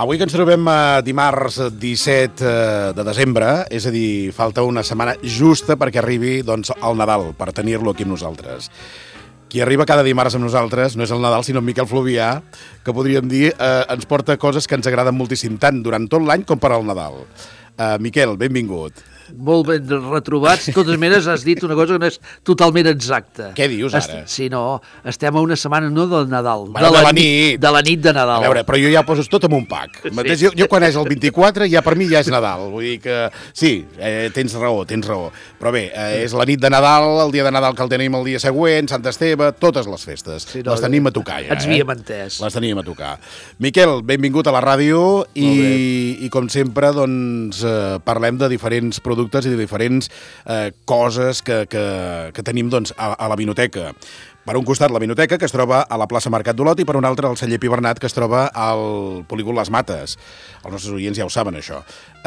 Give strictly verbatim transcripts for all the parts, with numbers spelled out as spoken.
Avui que ens trobem a dimarts disset de desembre, és a dir, falta una setmana justa perquè arribi doncs, el Nadal, per tenir-lo aquí amb nosaltres. Qui arriba cada dimarts amb nosaltres no és el Nadal, sinó en Miquel Fluvià, que podríem dir eh, ens porta coses que ens agraden moltíssim, tant durant tot l'any com per al Nadal. Uh, Miquel, benvingut. Molt ben retrobats. De totes maneres, has dit una cosa que no és totalment exacta. Què dius, ara? Est sí, no, estem a una setmana no del Nadal, bueno, de, la de la nit. De la nit de Nadal. A veure, però jo ja poses tot en un pack. Sí. Jo, jo quan és el vint-i-quatre, ja per mi ja és Nadal. Vull dir que, sí, eh, tens raó, tens raó. Però bé, eh, és la nit de Nadal, el dia de Nadal que el tenim el dia següent, Sant Esteve, totes les festes. Sí, no, les tenim a tocar ja. Ens havíem entès. Les teníem a tocar. Miquel, benvingut a la ràdio i, i com sempre, doncs, eh, parlem de diferents productes i de diferents Eh, coses que, que, que tenim doncs, a, a la Vinoteca. Per un costat la Vinoteca, que es troba a la plaça Mercat d'Olot, i per un altre el celler Pi Bernat, que es troba al polígon Les Mates. Els nostres oients ja ho saben, això.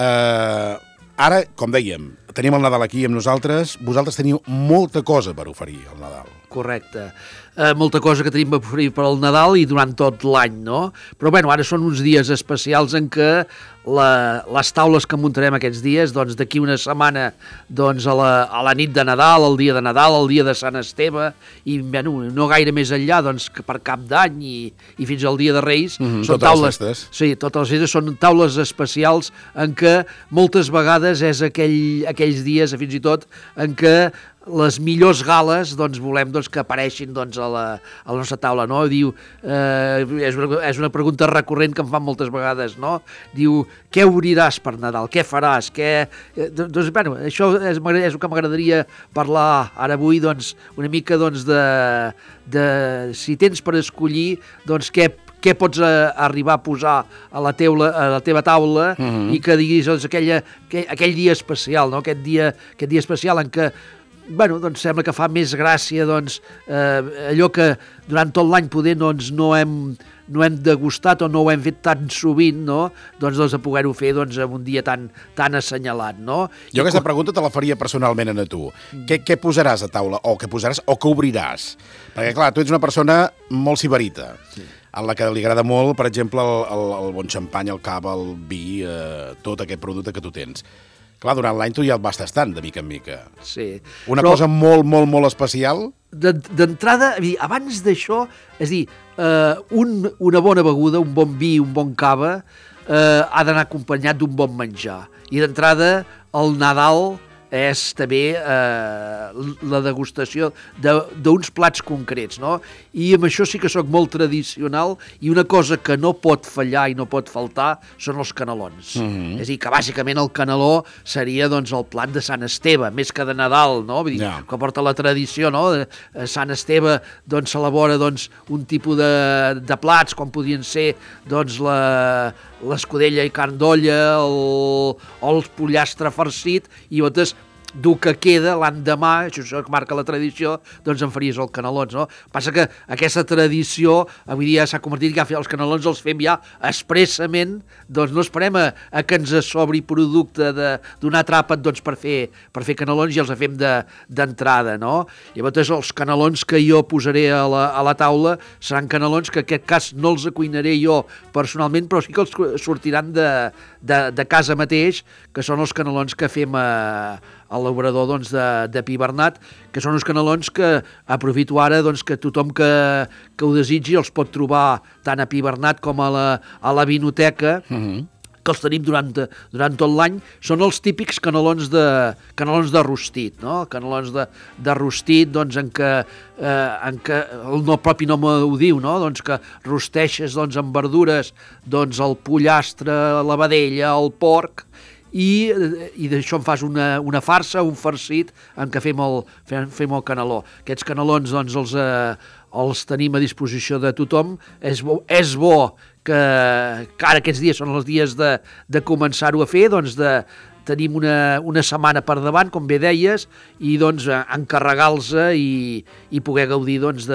Eh, ara, com dèiem, tenim el Nadal aquí amb nosaltres. Vosaltres teniu molta cosa per oferir al Nadal. Correcte. Eh, molta cosa que tenim per oferir per al Nadal i durant tot l'any, no? Però, bueno, ara són uns dies especials en què la, les taules que muntarem aquests dies, doncs d'aquí una setmana doncs a la, a la nit de Nadal, el dia de Nadal, el dia de Sant Esteve, i bueno, no gaire més enllà, doncs que per Cap d'Any i, i fins al dia de Reis, mm -hmm, són totes taules, les festes. Sí, totes les festes són taules especials en què moltes vegades és aquell, aquells dies, fins i tot, en què les millors gales doncs, volem doncs, que apareixin doncs, a, la, a la nostra taula, no? Diu, eh, és, una, és una pregunta recurrent que em fan moltes vegades, no? Diu, què obriràs per Nadal? Què faràs? Què... Eh, doncs, bueno, això és, és el que m'agradaria parlar ara avui, doncs, una mica doncs, de, de, si tens per escollir, doncs, què què pots eh, arribar a posar a la, teula, a la teva taula uh -huh. i que diguis doncs, aquella, aquell, aquell dia especial, no? Aquest dia, aquest dia especial en què bueno, doncs sembla que fa més gràcia doncs, eh, allò que durant tot l'any poder doncs, no, hem, no hem degustat o no ho hem fet tan sovint, no? Doncs, doncs a poder-ho fer doncs, en un dia tan, tan assenyalat. No? Jo aquesta pregunta te la faria personalment a tu. Mm. Què, què posaràs a taula? O què posaràs o què obriràs? Perquè, clar, tu ets una persona molt sibarita, sí, en la que li agrada molt, per exemple, el, el, el bon xampany, el cava, el vi, eh, tot aquest producte que tu tens. Clar, durant l'any tu ja el vas tastant, de mica en mica. Sí. Una Però, cosa molt, molt, molt especial? D'entrada, abans d'això, és a dir, eh, un, una bona beguda, un bon vi, un bon cava, eh, ha d'anar acompanyat d'un bon menjar. I d'entrada, el Nadal és també eh, la degustació d'uns plats concrets, no? I amb això sí que sóc molt tradicional i una cosa que no pot fallar i no pot faltar són els canelons. Mm-hmm. És a dir, que bàsicament el caneló seria doncs, el plat de Sant Esteve, més que de Nadal, no? Vull dir, yeah, que porta la tradició, no? A Sant Esteve doncs, s'elabora doncs, un tipus de, de plats, com podien ser doncs, la l'escudella i carn d'olla, el, el pollastre farcit, i llavors dur que queda l'endemà, això és el que marca la tradició, doncs en faries els canelons, no? Passa que aquesta tradició avui dia s'ha convertit que ja els canelons els fem ja expressament, doncs no esperem a, a que ens sobri producte d'un altre àpat doncs, per, fer, per fer canelons i els fem d'entrada, de, no? Llavors els canelons que jo posaré a la, a la taula seran canelons que en aquest cas no els cuinaré jo personalment, però sí que els sortiran de, de, de casa mateix, que són els canelons que fem a a l'obrador doncs, de, de Pi Bernat, que són uns canelons que aprofito ara doncs, que tothom que, que ho desitgi els pot trobar tant a Pi Bernat com a la, a la Vinoteca, uh-huh, que els tenim durant, durant tot l'any. Són els típics canelons de, canelons de rostit, no? Canelons de, de rostit doncs, en què, eh, en què el no, propi nom ho diu, no? Doncs que rosteixes doncs, amb verdures doncs, el pollastre, la vedella, el porc, i, i d'això en fas una, una farsa, un farcit en què fem el, fem, fem el caneló. Aquests canelons doncs, els, eh, els tenim a disposició de tothom. És bo, és bo que, que ara aquests dies són els dies de, de començar-ho a fer, doncs de, tenim una, una setmana per davant, com bé deies, i doncs encarregar-los i, i poder gaudir doncs,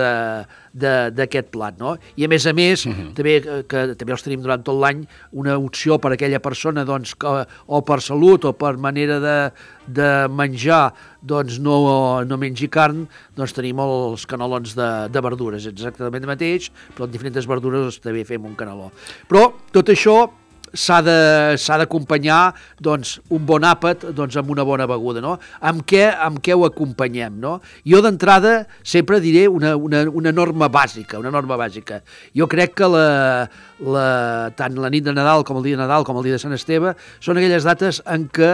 d'aquest plat, no? I a més a més, uh-huh, també, que també els tenim durant tot l'any, una opció per a aquella persona doncs, que, o per salut o per manera de, de menjar doncs no, no mengi carn, doncs tenim els canelons de, de verdures, exactament el mateix, però amb diferents verdures també fem un caneló. Però tot això s'ha de, s'ha d'acompanyar doncs, un bon àpat doncs, amb una bona beguda, no? Amb què, amb què ho acompanyem, no? Jo d'entrada sempre diré una, una, una norma bàsica, una norma bàsica. Jo crec que la, la, tant la nit de Nadal com el dia de Nadal com el dia de Sant Esteve són aquelles dates en què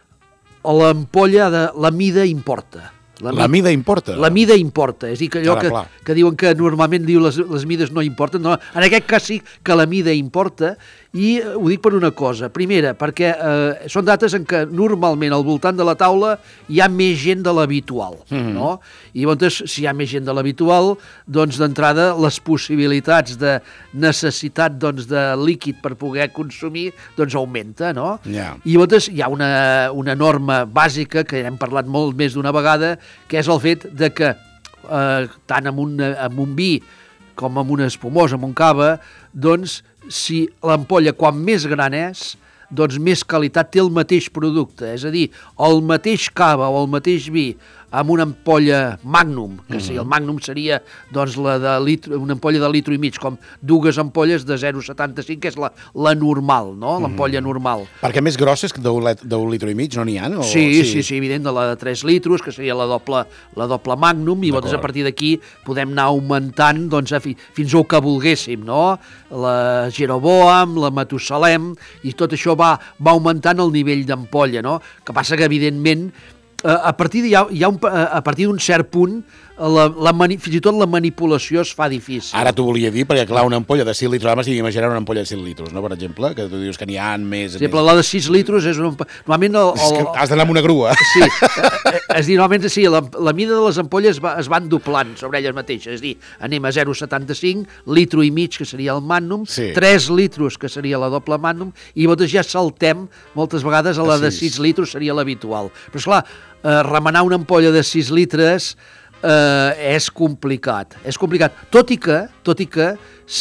l'ampolla, de, la mida importa. La, la mida importa? La mida importa, és a dir, que allò Ara, que, clar. que diuen que normalment diu les, les mides no importen, no, en aquest cas sí que la mida importa, i ho dic per una cosa. Primera, perquè eh, són dates en què normalment al voltant de la taula hi ha més gent de l'habitual, mm-hmm. no? I llavors, si hi ha més gent de l'habitual, doncs d'entrada les possibilitats de necessitat doncs, de líquid per poder consumir doncs augmenta, no? Yeah. I llavors hi ha una, una norma bàsica que hem parlat molt més d'una vegada, que és el fet de que eh, tant amb un, amb un vi com amb un espumós, amb un cava, doncs si l'ampolla quan més gran és, doncs més qualitat té el mateix producte. És a dir, el mateix cava o el mateix vi amb una ampolla Magnum, que sí, el Magnum seria doncs, la de litro, una ampolla de litro i mig, com dues ampolles de zero coma setanta-cinc, que és la, la normal, no? L'ampolla normal. Perquè més grosses que d'un litro i mig no n'hi ha? O... Sí, sí, sí, sí, evident, de la de tres litros, que seria la doble, la doble Magnum, i llavors a partir d'aquí podem anar augmentant doncs, a fi, fins al que volguéssim, no? La Jeroboam, la Matusalem, i tot això va, va augmentant el nivell d'ampolla, no? Que passa que, evidentment, a partir, de, hi ha, hi ha un, a partir d'un cert punt, la, la mani, fins i tot la manipulació es fa difícil. Ara t'ho volia dir, perquè clar, una ampolla de sis litres, ara m'estic imaginant una ampolla de sis litres, no, per exemple, que tu dius que n'hi ha més... Per exemple, la de sis litres és una... Normalment el, el, el... Has d'anar amb una grua. Sí, és dir, normalment sí, la, la mida de les ampolles va, es van doblant sobre elles mateixes, és dir, anem a zero coma setanta-cinc, litro i mig, que seria el Magnum, sí. tres litros, que seria la doble Magnum, i llavors ja saltem moltes vegades a la de sis litros, seria l'habitual. Però esclar, eh, remenar una ampolla de sis litres eh, és complicat, és complicat, tot i que, tot i que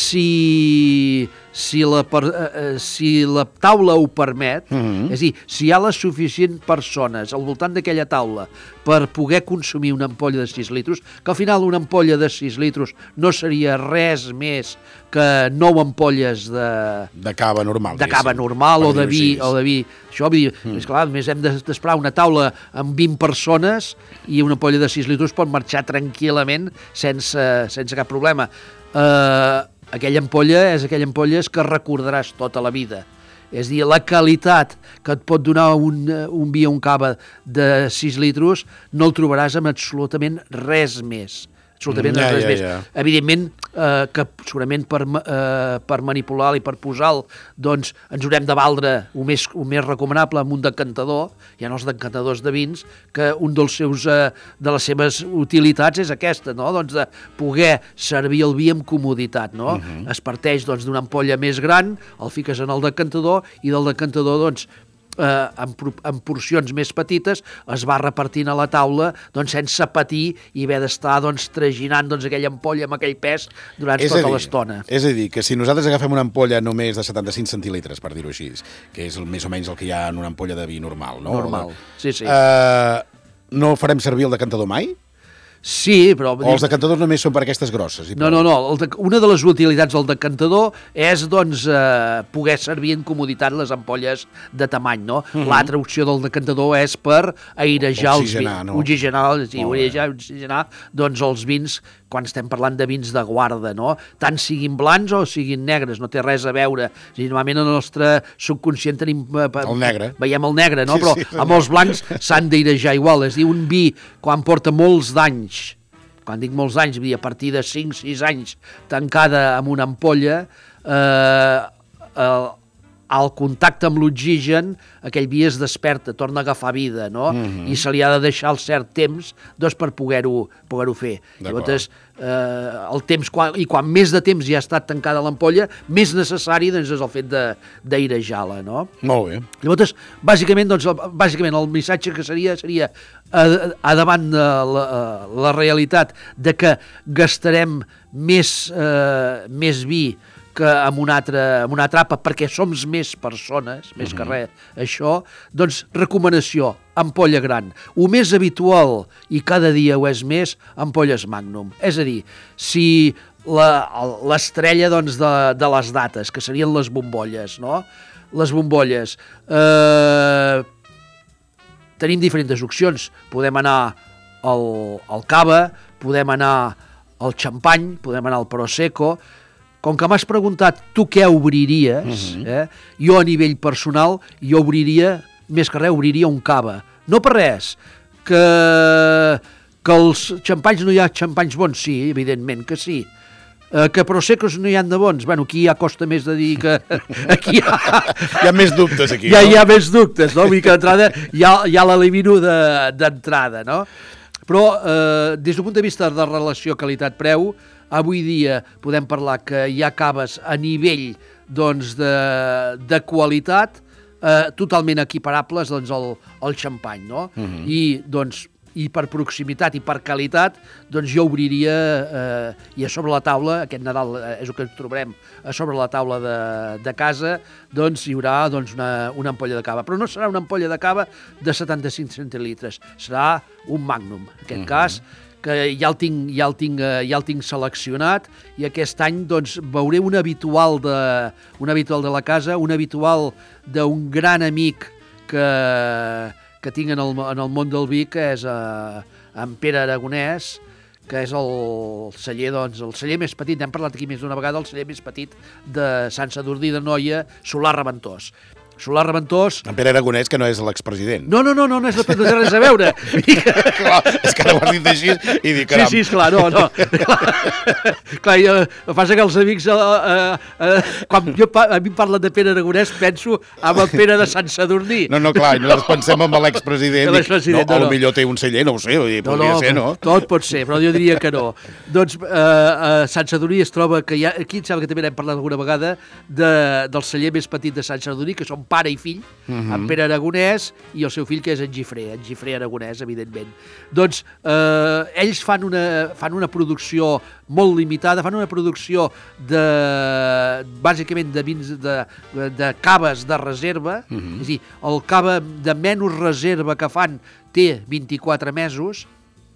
si, si, la, eh, si la taula ho permet, mm-hmm. és a dir, si hi ha les suficients persones al voltant d'aquella taula per poder consumir una ampolla de sis litres, que al final una ampolla de sis litres no seria res més que nou ampolles de... De cava normal. De cava normal o de vi, o de vi. Això, vull dir, mm. és clar, només hem d'esperar una taula amb vint persones i una ampolla de sis litres pot marxar tranquil·lament sense, sense cap problema. Eh... Aquella ampolla és aquella ampolla que recordaràs tota la vida. És a dir, la qualitat que et pot donar un, un vi o un cava de sis litres no el trobaràs amb absolutament res més. Absolutament mm, ja, res ja, més. Ja. Evidentment eh, que segurament per, eh, per manipular-lo i per posar-lo doncs ens haurem de valdre el més, el més recomanable amb un decantador. Hi ha els decantadors de vins que un dels seus, eh, de les seves utilitats és aquesta, no? Doncs de poder servir el vi amb comoditat, no? Uh-huh. Es parteix doncs, d'una ampolla més gran, el fiques en el decantador i del decantador doncs Eh, en, en porcions més petites es va repartint a la taula doncs, sense patir i haver d'estar doncs, traginant doncs, aquella ampolla amb aquell pes durant és tota l'estona. És a dir, que si nosaltres agafem una ampolla només de setanta-cinc centilitres, per dir-ho així, que és el, més o menys el que hi ha en una ampolla de vi normal, no? Normal, sí, sí. Eh, no farem servir el decantador mai? Sí, però... O els decantadors només són per aquestes grosses? I no, no, no. El de, una de les utilitats del decantador és, doncs, eh, poder servir en comoditat les ampolles de tamany, no? Mm-hmm. L'altra opció del decantador és per airejar oxigenar, els vins. No? Oxigenar, sí, airejar, oxigenar, doncs, els vins, quan estem parlant de vins de guarda, no? Tant siguin blancs o siguin negres, no té res a veure. O sigui, normalment en el nostre subconscient tenim... Eh, el negre. Veiem el negre, no? Sí, Però sí, amb els blancs s'han d'airejar igual. És a dir, un vi, quan porta molts d'anys, quan dic molts anys, a partir de cinc sis anys tancada amb una ampolla, eh, eh, al contacte amb l'oxigen, aquell vi es desperta, torna a agafar vida, no? Mm-hmm. I se li ha de deixar el cert temps doncs, per poder-ho poder-ho fer. Llavors, eh, el temps, quan, i quan més de temps ja ha estat tancada l'ampolla, més necessari doncs, és el fet d'airejar-la, no? Molt bé. Llavors, bàsicament, doncs, bàsicament el missatge que seria seria a, a davant de la, la realitat de que gastarem més, eh, més vi que amb una altra, amb una altra àpat, perquè som més persones, més uh-huh. que res, això, doncs recomanació, ampolla gran. O més habitual, i cada dia ho és més, ampolles Magnum. És a dir, si l'estrella doncs, de, de les dates, que serien les bombolles, no? les bombolles. Eh, tenim diferents opcions. Podem anar al, al cava, podem anar al xampany, podem anar al prosecco. Com que m'has preguntat tu què obriries, uh-huh. eh, jo a nivell personal, jo obriria, més que res, obriria un cava. No per res, que, que els xampanys no hi ha xampanys bons, sí, evidentment que sí. Uh, que proseccos no hi ha de bons. Bueno, aquí ja costa més de dir que... Aquí hi ha... hi ha més dubtes, aquí, ja, no? Hi ha més dubtes, no? Vull dir que d'entrada ja, ja l'elimino d'entrada, de, no? Però eh, des del punt de vista de relació qualitat-preu, avui dia podem parlar que hi ha caves a nivell doncs, de, de qualitat eh, totalment equiparables doncs, al, al xampany, no? Uh-huh. I doncs i per proximitat i per qualitat, doncs jo obriria, eh, i a sobre la taula, aquest Nadal eh, és el que ens trobarem, a sobre la taula de, de casa, doncs hi haurà doncs, una, una ampolla de cava. Però no serà una ampolla de cava de setanta-cinc centilitres, serà un Magnum, en aquest uh-huh. cas, que ja el tinc, ja el tinc, ja el tinc seleccionat, i aquest any doncs, veuré un habitual, de, un habitual de la casa, un habitual d'un gran amic que... que tinc en el, en el món del vi, que és eh, en Pere Aragonès, que és el celler, doncs, el celler més petit, hem parlat aquí més d'una vegada, el celler més petit de Sant Sadurní d'Anoia, Solà Reventós. Solà Reventós... En Pere Aragonès, que no és l'expresident. No, no, no, no, no, és, no té res a veure. Clar, és que ara ho has dit així i dic, caram. Sí, sí, esclar, no, no. Clar, clar jo, el que passa que els amics, eh, eh, eh, quan jo, a mi parlen de Pere Aragonès, penso amb el Pere de Sant Sadurní. No, no, clar, nosaltres pensem en l'expresident. No, no, no. Potser té un celler, no ho sé, no, podria no, ser, no? Tot pot ser, però jo diria que no. Doncs eh, a Sant Sadurní es troba que hi ha, aquí em sembla que també n'hem parlat alguna vegada, de, del celler més petit de Sant Sadurní, que són pare i fill, uh-huh. en Pere Aragonès i el seu fill, que és en Gifré, en Gifré Aragonès, evidentment. Doncs eh, ells fan una, fan una producció molt limitada, fan una producció de, bàsicament de vins, de, de caves de reserva, uh-huh. és a dir, el cava de menys reserva que fan té vint-i-quatre mesos,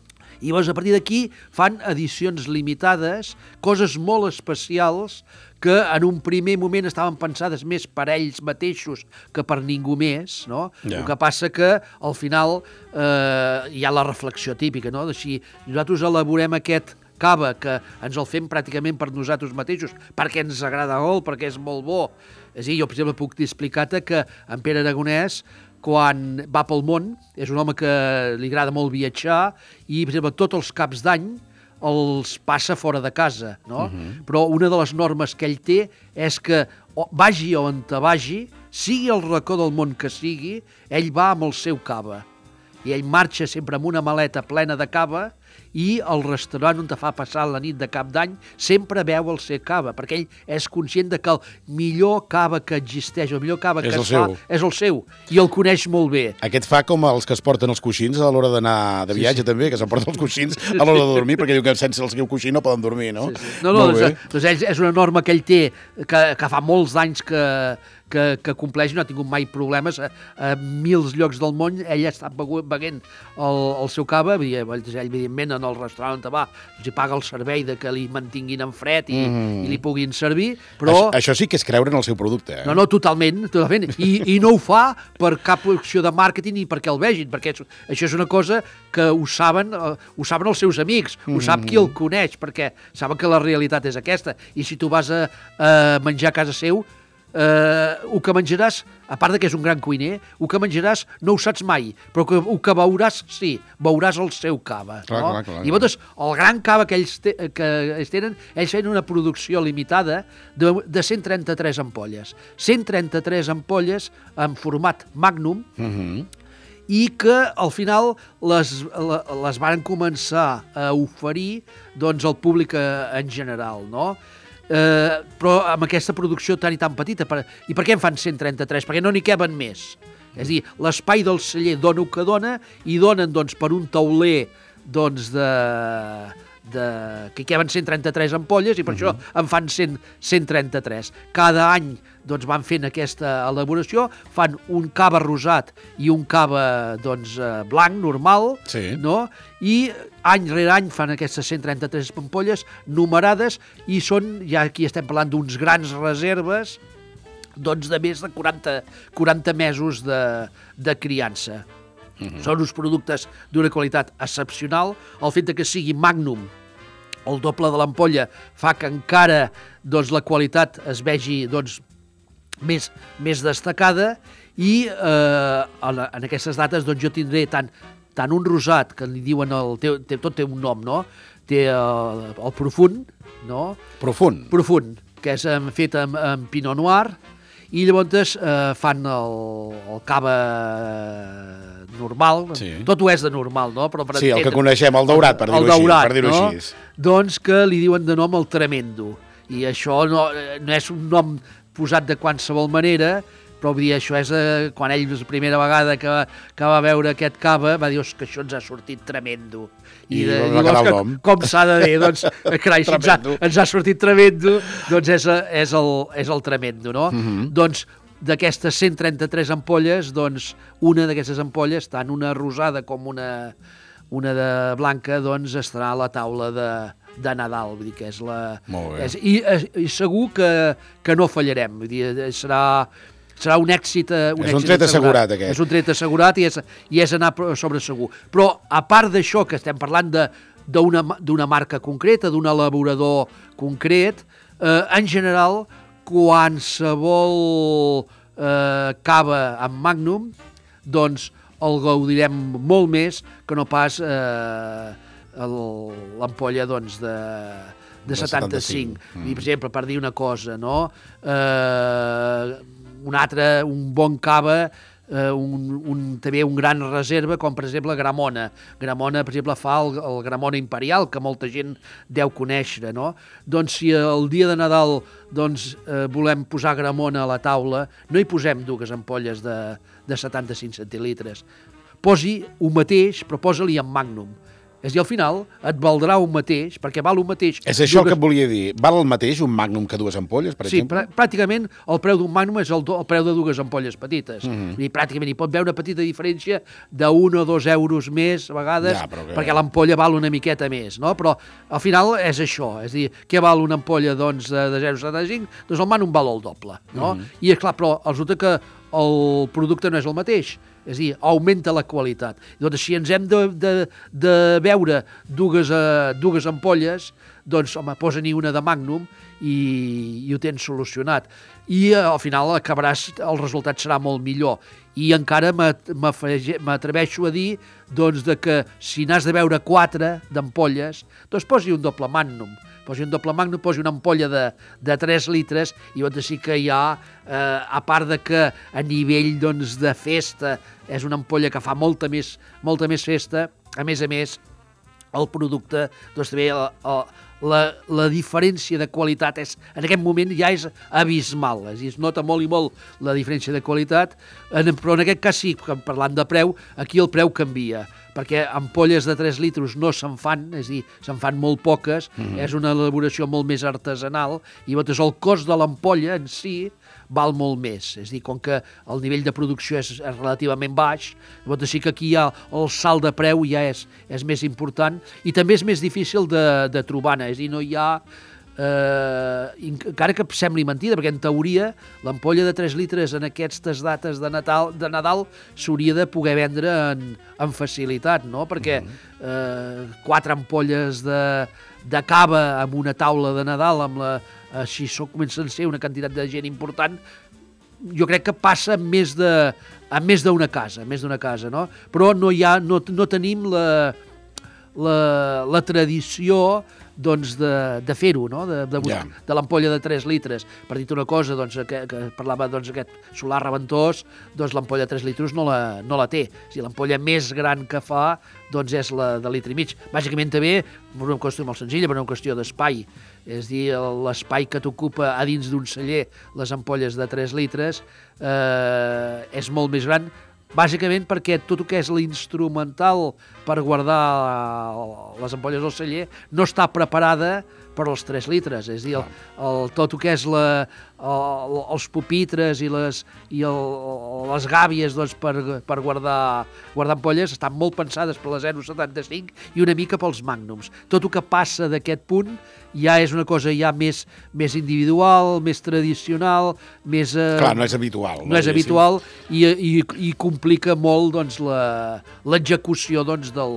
i llavors a partir d'aquí fan edicions limitades, coses molt especials que en un primer moment estaven pensades més per ells mateixos que per ningú més, no? Yeah. El que passa que al final eh, hi ha la reflexió típica, no? Així, nosaltres elaborem aquest cava que ens el fem pràcticament per nosaltres mateixos, perquè ens agrada molt, perquè és molt bo. És a dir, jo, per exemple, puc explicar-te que en Pere Aragonès, quan va pel món, és un home que li agrada molt viatjar i, per exemple, tots els caps d'any els passa fora de casa, no? Uh-huh. Però una de les normes que ell té és que vagi on te vagi, sigui el racó del món que sigui, ell va amb el seu cava. I ell marxa sempre amb una maleta plena de cava i el restaurant on te fa passar la nit de cap d'any sempre veu el seu cava, perquè ell és conscient de que el millor cava que existeix, el millor cava que es fa és el seu, i el coneix molt bé. Aquest fa com els que es porten els coixins a l'hora d'anar de viatge, sí, sí. també, que s'emporten els coixins a l'hora de dormir, perquè diu que sense el seu coixí no poden dormir, no? Sí, sí. No, no, doncs, doncs ell, és una norma que ell té, que, que fa molts anys que, que, que compleix, no ha tingut mai problemes, a, a mils llocs del món ell ha estat beguent el, el seu cava, ell, evidentment, en el restaurant on va, hi paga el servei de que li mantinguin en fred i, mm. i li puguin servir, però... Això, això sí que és creure en el seu producte, eh? No, no, totalment, totalment. I, i no ho fa per cap acció de màrqueting ni perquè el vegin, perquè això, això és una cosa que ho saben, ho saben els seus amics, ho mm. sap qui el coneix, perquè saben que la realitat és aquesta. I si tu vas a, a menjar a casa seu, Uh, el que menjaràs, a part de que és un gran cuiner, el que menjaràs no ho saps mai, però que, el que veuràs, sí, veuràs el seu cava. Clar, no? clar, clar, I llavors, el gran cava que ells, te, que ells tenen, ells tenen una producció limitada de, de cent trenta-tres ampolles. cent trenta-tres ampolles en format Magnum, uh-huh. i que al final les, les van començar a oferir doncs, al públic en general, no? Uh, però amb aquesta producció tan i tan petita. Per, I per què en fan cent trenta-tres? Perquè no n'hi queben més. És a dir, l'espai del celler dona el que dona i donen doncs, per un tauler doncs, de, de, que hi queben cent trenta-tres ampolles i per uh-huh. això en fan cent, cent trenta-tres. Cada any doncs, van fent aquesta elaboració, fan un cava rosat i un cava doncs, blanc, normal, sí. no? I any rere any fan aquestes cent trenta-tres ampolles numerades i són, ja aquí estem parlant d'uns grans reserves doncs, de més de quaranta, quaranta mesos de, de criança. Mm-hmm. Són uns productes d'una qualitat excepcional. El fet de que sigui Magnum, el doble de l'ampolla, fa que encara doncs, la qualitat es vegi doncs, més, més destacada i eh, en, en aquestes dates doncs, jo tindré tant, tant un rosat, que li diuen, el, té, té, tot té un nom, no? Té el, el profund, no? Profund. Profund, que és fet amb, amb Pinot Noir, i llavors eh, fan el, el cava normal, sí. Tot ho és de normal, no? Però per sí, entendre, el que coneixem, el daurat, per dir-ho així. Per dir-ho no? així. Doncs que li diuen de nom el Tremendo, i això no, no és un nom posat de qualsevol manera, però vull dir, això és eh, quan ell la primera vegada que va, que va veure aquest cava va dir que això ens ha sortit tremendo. I, I de, diu, que, com s'ha de dir, doncs, carai, si ens ha, ens ha sortit tremendo, doncs és, és, el, és el tremendo, no? Mm-hmm. Doncs d'aquestes cent trenta-tres ampolles, doncs una d'aquestes ampolles, tant una rosada com una, una de blanca, doncs estarà a la taula de, de Nadal, vull dir que és la... Molt bé. És, i, i segur que, que no fallarem, vull dir, serà... serà un èxit, un és èxit un tret assegurat, aquest. És un tret assegurat i és, i és anar sobre segur. Però, a part d'això, que estem parlant d'una marca concreta, d'un elaborador concret, eh, en general, qualsevol eh, cava amb Magnum, doncs el gaudirem molt més que no pas eh, l'ampolla doncs, de... de setanta-cinc. Mm. I, per exemple, per dir una cosa, no? Eh, un altre, un bon cava, eh, un, un, també un gran reserva, com per exemple Gramona. Gramona, per exemple, fa el, el Gramona Imperial, que molta gent deu conèixer, no? Doncs si el dia de Nadal doncs, eh, volem posar Gramona a la taula, no hi posem dues ampolles de, de setanta-cinc centilitres. Posi un mateix, però posa-li en Magnum. És a dir, al final et valdrà un mateix, perquè val un mateix... És això dues... el que et volia dir. Val el mateix un Magnum que dues ampolles, per sí, exemple? Sí, pr pràcticament el preu d'un Magnum és el, do, el preu de dues ampolles petites. Mm -hmm. I pràcticament hi pot veure una petita diferència d'un o dos euros més, a vegades, ja, que... perquè l'ampolla val una miqueta més, no? Però al final és això, és a dir, què val una ampolla doncs, de zero coma setanta-cinc? Doncs el Magnum val el doble, no? Mm -hmm. I és clar, però resulta que el producte no és el mateix. És a dir, augmenta la qualitat. Doncs si ens hem de, de, de veure dues, uh, dues ampolles, doncs, home, posa-n'hi una de Magnum i, i ho tens solucionat. I uh, al final acabaràs, el resultat serà molt millor. I encara m'atreveixo a dir doncs, de que si n'has de veure quatre d'ampolles, doncs posi un doble Magnum. Posi un doble Magnum, posi una ampolla de, de tres litres i llavors sí que hi ha, eh, a part de que a nivell doncs, de festa és una ampolla que fa molta més, molta més festa, a més a més el producte, doncs també la, la, la diferència de qualitat és, en aquest moment ja és abismal, és a dir, es nota molt i molt la diferència de qualitat, en, però en aquest cas sí, parlant de preu, aquí el preu canvia, perquè ampolles de tres litres no se'n fan, és a dir, se'n fan molt poques, mm-hmm. és una elaboració molt més artesanal, i llavors el cost de l'ampolla en si val molt més, és a dir, com que el nivell de producció és, és relativament baix, llavors sí que aquí ja el salt de preu ja és, és més important, i també és més difícil de, de trobar-ne, és a dir, no hi ha... Eh, encara que sembli mentida, perquè en teoria l'ampolla de tres litres en aquestes dates de Nadal, de Nadal s'hauria de poder vendre en, en facilitat, no? Perquè eh, quatre ampolles de, de cava amb una taula de Nadal, amb la, així so, comencen a ser una quantitat de gent important, jo crec que passa més de, a més d'una casa, més d'una casa, no? Però no, hi ha, no, no tenim la, la, la tradició doncs de, de fer-ho, no? de, de, yeah. de l'ampolla de tres litres. Per dir-te una cosa, doncs, que, que parlava doncs, aquest solar reventós, doncs l'ampolla de tres litres no la, no la té. O sigui, l'ampolla més gran que fa doncs, és la de litre i mig. Bàsicament també, per una qüestió molt senzilla, per una qüestió d'espai. És a dir, l'espai que t'ocupa a dins d'un celler les ampolles de tres litres eh, és molt més gran, bàsicament perquè tot el que és l'instrumental per guardar les ampolles al celler no està preparada per als tres litres, és a dir, el, el, tot el que és la, el, els pupitres i les, i el, les gàbies doncs, per, per guardar, guardar ampolles estan molt pensades per la zero coma setanta-cinc i una mica pels màgnums. Tot el que passa d'aquest punt ja és una cosa ja més, més individual, més tradicional, més... Eh, Clar, no és habitual. No, no és habitual i, i, i complica molt doncs, l'execució doncs, del,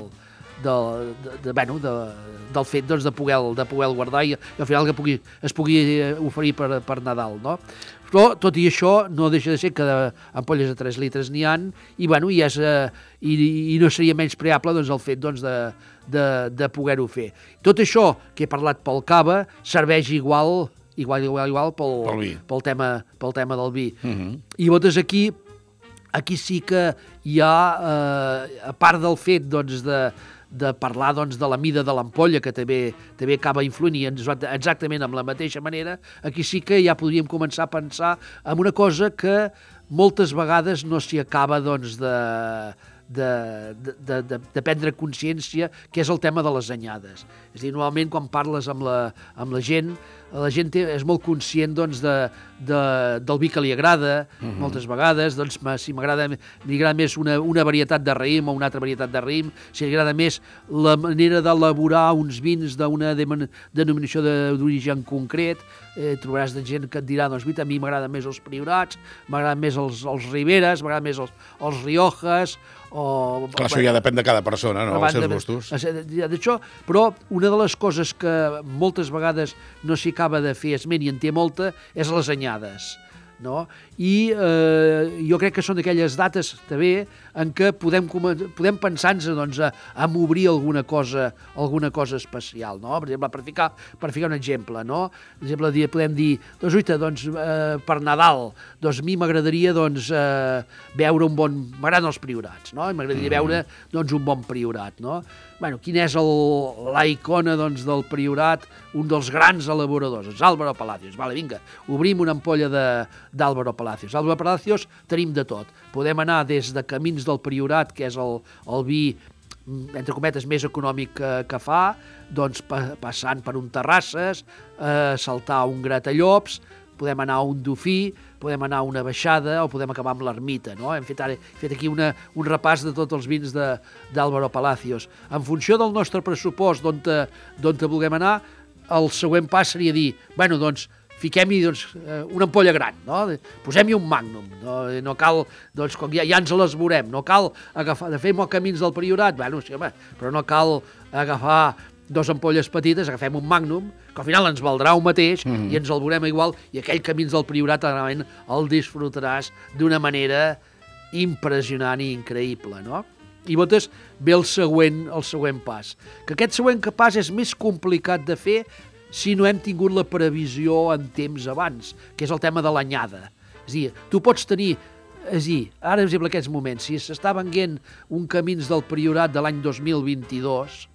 del, de, de, bueno, de, del fet doncs, de poder de poder guardar i, i al final que pugui, es pugui oferir per, per Nadal, no? Però, tot i això, no deixa de ser que ampolles de tres litres n'hi han i, bueno, i, és, eh, i, i no seria menys preable doncs, el fet doncs, de, de, de poder-ho fer. Tot això que he parlat pel cava serveix igual, igual, igual, igual pel, pel, pel, tema, pel tema del vi. Uh -huh. I llavors aquí, aquí sí que hi ha, eh, a part del fet doncs, de de parlar doncs, de la mida de l'ampolla, que també, també acaba influint i exactament amb la mateixa manera, aquí sí que ja podríem començar a pensar en una cosa que moltes vegades no s'hi acaba doncs, de, de, de, de, de prendre consciència, que és el tema de les anyades. És a dir, normalment quan parles amb la, amb la gent, la gent té, és molt conscient doncs, de, de, del vi que li agrada, uh -huh. moltes vegades, doncs, si m'agrada més una, una varietat de raïm o una altra varietat de raïm, si li agrada més la manera d'elaborar uns vins d'una denominació d'origen concret, eh, trobaràs de gent que et dirà, doncs, a mi m'agraden més els priorats, m'agraden més els, els riberes, m'agraden més els, els riojas, o... Clar, això ja depèn de cada persona, no?, els seus gustos. D'això, però una de les coses que moltes vegades no s'hi acaba de fer esment i en té molta és les anyades, no? I eh, jo crec que són d'aquelles dates també en què podem, podem pensar-nos doncs, a, a obrir alguna cosa, alguna cosa especial, no? Per exemple, per ficar, per ficar un exemple, no? Per exemple, podem dir, doncs, uita, doncs, eh, per Nadal, doncs a mi m'agradaria doncs, eh, veure un bon... M'agraden els priorats, no? M'agradaria veure doncs, un bon priorat, no? Bueno, quina és el, la icona doncs, del priorat, un dels grans elaboradors, és Álvaro Palacios. Vale, vinga, obrim una ampolla d'Álvaro Palacios. Álvaro Palacios tenim de tot. Podem anar des de Camins del Priorat, que és el, el vi, entre cometes, més econòmic que, que fa, doncs pa, passant per un Terrasses, eh, saltar un Gratallops, podem anar a un Dofí, podem anar a una baixada o podem acabar amb l'ermita, no? Hem fet, ara, hem fet aquí una, un repàs de tots els vins d'Álvaro Palacios. En funció del nostre pressupost d'on te, d'on te vulguem anar, el següent pas seria dir, bueno, doncs, fiquem-hi doncs, una ampolla gran, no? Posem-hi un Magnum, no, no cal, doncs, com ja, ja ens les veurem, no cal agafar, de fer molt Camins del Priorat, bueno, sí, home, però no cal agafar dos ampolles petites, agafem un Magnum, que al final ens valdrà el mateix mm -hmm. i ens el veurem igual, i aquell Camins del Priorat realment el disfrutaràs d'una manera impressionant i increïble, no? I llavors ve el següent, el següent pas, que aquest següent pas és més complicat de fer si no hem tingut la previsió en temps abans, que és el tema de l'anyada. És a dir, tu pots tenir... És a dir, ara, per exemple, en aquests moments, si s'està venguent un Camins del Priorat de l'any dos mil vint-i-dos,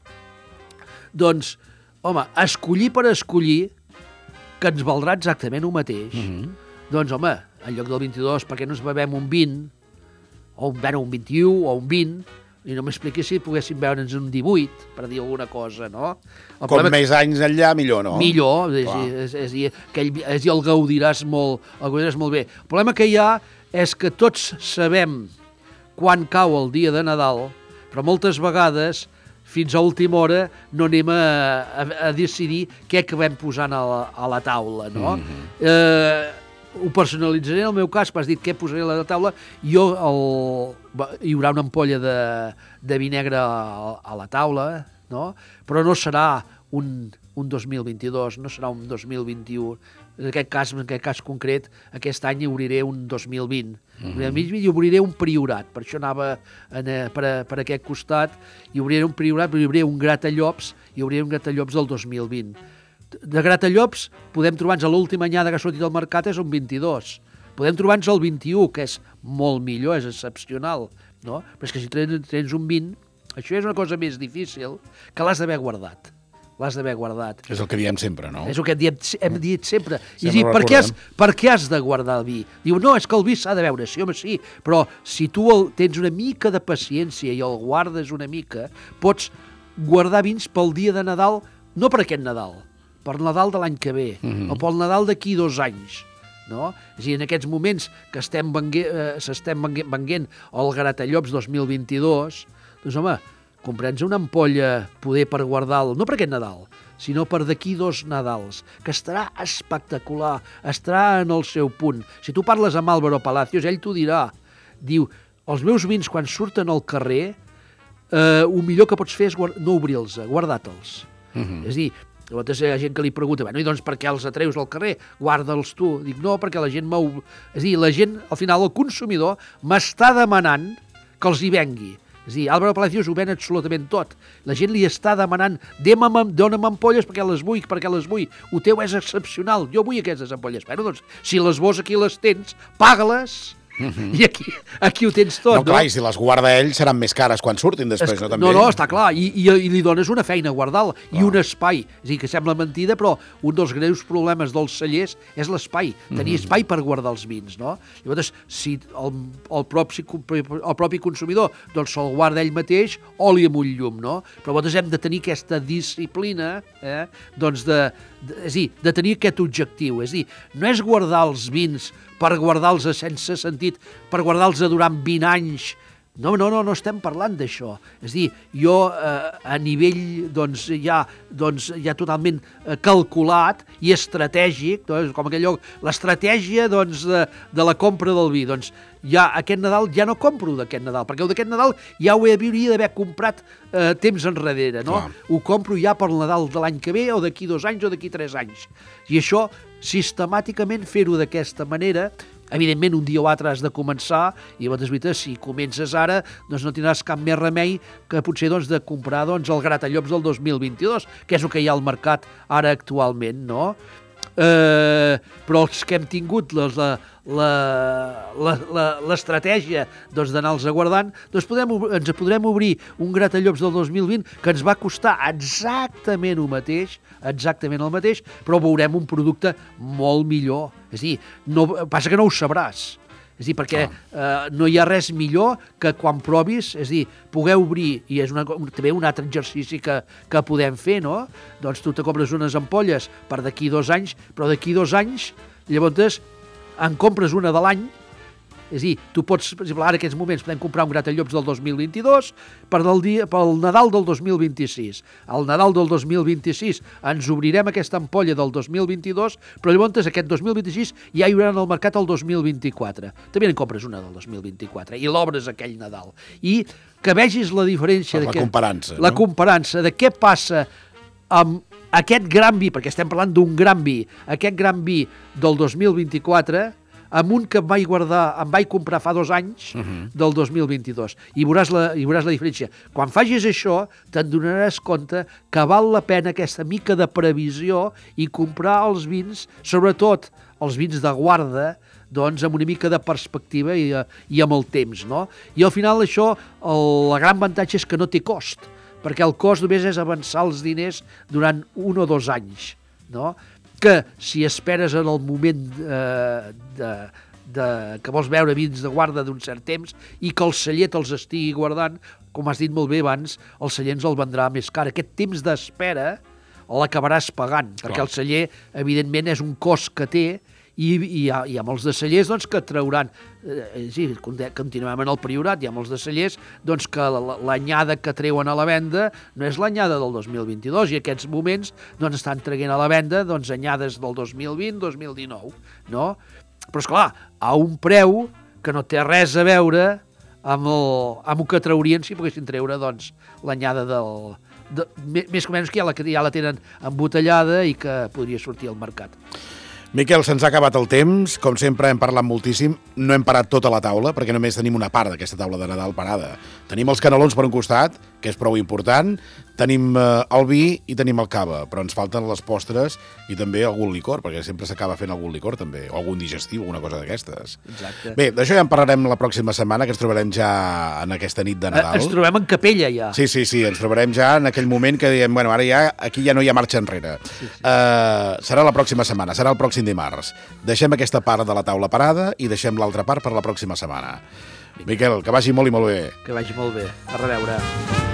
doncs, home, escollir per escollir, que ens valdrà exactament el mateix, mm-hmm. doncs, home, en lloc del vint-i-dos, per què no ens bevem un vint, o un, bueno, un vint-i-u, o un vint, i no m'expliqui si poguéssim veure'ns un divuit, per dir alguna cosa, no? El Com més que... anys enllà, millor, no? Millor, és, és, és, és, que ell, és, el gaudiràs molt, el gaudiràs molt bé. El problema que hi ha és que tots sabem quan cau el dia de Nadal, però moltes vegades, fins a última hora, no anem a, a, a decidir què acabem posant a la, a la taula, no? Mm-hmm. eh, ho personalitzaré en el meu cas, has dit què posaré a la taula, jo el, hi haurà una ampolla de, de vi negre a, a la taula, no? Però no serà un, un dos mil vint-i-dos, no serà un dos mil vint-i-u, en aquest cas, en aquest cas concret, aquest any hi obriré un dos mil vint. Mm-hmm. Hi obriré un priorat, per això anava en, per, per aquest costat, hi obriré un priorat, hi obriré un Gratallops, hi obriré un Gratallops del dos mil vint. De Gratallops podem trobar-nos a l'última anyada que ha sortit al mercat és un vint-i-dos. Podem trobar-nos al vint-i-u, que és molt millor, és excepcional, no? Però és que si tens, tens un vint, això és una cosa més difícil, que l'has d'haver guardat. L'has d'haver guardat. És el que diem sempre, no? És el que diem, hem dit sempre. I dir, per què, has, per què has de guardar el vi? Diu, no, és que el vi s'ha de veure, sí, home, sí, però si tu el, tens una mica de paciència i el guardes una mica, pots guardar vins pel dia de Nadal, no per aquest Nadal, per Nadal de l'any que ve, mm-hmm. o pel Nadal d'aquí dos anys, no? És a dir, en aquests moments que estem venguent, eh, s'estem venguent, venguent el Gratallops dos mil vint-i-dos, doncs, home, comprem-nos una ampolla poder per guardar-lo, no per aquest Nadal, sinó per d'aquí dos Nadals, que estarà espectacular, estarà en el seu punt. Si tu parles amb Álvaro Palacios, ell t'ho dirà. Diu, els meus vins, quan surten al carrer, eh, el millor que pots fer és guard... no obrir-los, guardar-te'ls. Mm-hmm. És a dir, llavors hi ha gent que li pregunta, bueno, i doncs per què els atreus al carrer? Guarda'ls tu. Dic, no, perquè la gent m'ho... És a dir, la gent, al final, el consumidor, m'està demanant que els hi vengui. És a dir, Álvaro Palacios ho ven absolutament tot. La gent li està demanant, dona'm ampolles perquè les vull, perquè les vull. Ho teu és excepcional, jo vull aquestes ampolles. Bueno, doncs, si les vols aquí les tens, paga-les. Mm-hmm. I aquí, aquí ho tens tot, no? Clar, no? I si les guarda ell seran més cares quan surtin després, es, no? També. No, no, està clar, I, i, i li dones una feina a guardar-la, i un espai. És a dir, que sembla mentida, però un dels greus problemes dels cellers és l'espai, tenir mm-hmm. espai per guardar els vins, no? Llavors, si el, el, propi, el propi consumidor doncs se'l guarda ell mateix, oli amb un llum, no? Però llavors hem de tenir aquesta disciplina, eh? doncs de, de, és a dir, de tenir aquest objectiu, és a dir, no és guardar els vins per guardar-los sense sentit, per guardar-los durant vint anys. No, no, no, no estem parlant d'això. És a dir, jo eh, a nivell doncs, ja, doncs, ja totalment eh, calculat i estratègic, doncs, com aquell lloc, l'estratègia doncs, de, de la compra del vi, doncs ja aquest Nadal ja no compro d'aquest Nadal, perquè el d'aquest Nadal ja ho hauria d'haver comprat eh, temps enrere, no? Clar. Ho compro ja per Nadal de l'any que ve o d'aquí dos anys o d'aquí tres anys. I això, sistemàticament fer-ho d'aquesta manera, evidentment un dia o altre has de començar i llavors, és veritat, si comences ara doncs no tindràs cap més remei que potser doncs, de comprar doncs, el Gratallops del dos mil vint-i-dos, que és el que hi ha al mercat ara actualment, no? Eh, però els que hem tingut les, la, la, l'estratègia doncs, d'anar-los aguardant, doncs podem, ens podrem obrir un Gratallops del dos mil vint que ens va costar exactament el mateix, exactament el mateix, però veurem un producte molt millor. És a dir, no, passa que no ho sabràs. És a dir, perquè eh, no hi ha res millor que quan provis, és a dir, poder obrir, i és una, també un altre exercici que, que podem fer, no? Doncs tu te compres unes ampolles per d'aquí dos anys, però d'aquí dos anys, llavors en compres una de l'any, és a dir, tu pots, per exemple, ara en aquests moments podem comprar un Gratallops del dos mil vint-i-dos per del dia, pel Nadal del dos mil vint-i-sis. Al Nadal del dos mil vint-i-sis ens obrirem aquesta ampolla del dos mil vint-i-dos, però llavors aquest dos mil vint-i-sis ja hi haurà al mercat el dos mil vint-i-quatre. També en compres una del dos mil vint-i-quatre i l'obres aquell Nadal. I que vegis la diferència... Per la comparança. La comparança de què passa amb aquest gran vi, perquè estem parlant d'un gran vi, aquest gran vi del dos mil vint-i-quatre... amb un que em vaig guardar, em vaig comprar fa dos anys, uh-huh. del dos mil vint-i-dos. I veuràs, la, I veuràs la diferència. Quan facis això, te'n donaràs compte que val la pena aquesta mica de previsió i comprar els vins, sobretot els vins de guarda, doncs amb una mica de perspectiva i, i amb el temps, no? I al final això, el, la gran avantatge és que no té cost, perquè el cost només és avançar els diners durant un o dos anys, no? Que si esperes en el moment eh, de, de, que vols veure vins de guarda d'un cert temps i que el celler te'ls estigui guardant, com has dit molt bé abans, el celler ens el vendrà més car. Aquest temps d'espera l'acabaràs pagant, Clar. Perquè el celler, evidentment, és un cost que té i, i, hi, ha, hi ha molts de cellers doncs, que trauran, eh, sí, continuem en el Priorat, hi ha molts de cellers doncs, que l'anyada que treuen a la venda no és l'anyada del dos mil vint-i-dos i aquests moments doncs, estan traient a la venda doncs, anyades del dos mil vint dos mil dinou, no? Però esclar, a un preu que no té res a veure amb el, amb el que traurien si poguessin treure doncs, l'anyada del... De, més o menys que ja la, ja la tenen embotellada i que podria sortir al mercat. Miquel, se'ns ha acabat el temps. Com sempre hem parlat moltíssim. No hem parat tota la taula, perquè només tenim una part d'aquesta taula de Nadal parada. Tenim els canelons per un costat, que és prou important, tenim eh, el vi i tenim el cava, però ens falten les postres i també algun licor, perquè sempre s'acaba fent algun licor també, o algun digestiu, alguna cosa d'aquestes. Exacte. Bé, d'això ja en parlarem la pròxima setmana, que ens trobarem ja en aquesta nit de Nadal. Ens trobem en capella ja. Sí, sí, sí, ens trobarem ja en aquell moment que diem, bueno, ara ja, aquí ja no hi ha marxa enrere. Sí, sí. Uh, serà la pròxima setmana, serà el pròxim dimarts. Deixem aquesta part de la taula parada i deixem l'altra part per la pròxima setmana. Miquel, que vagi molt i molt bé. Que vagi molt bé. A reveure.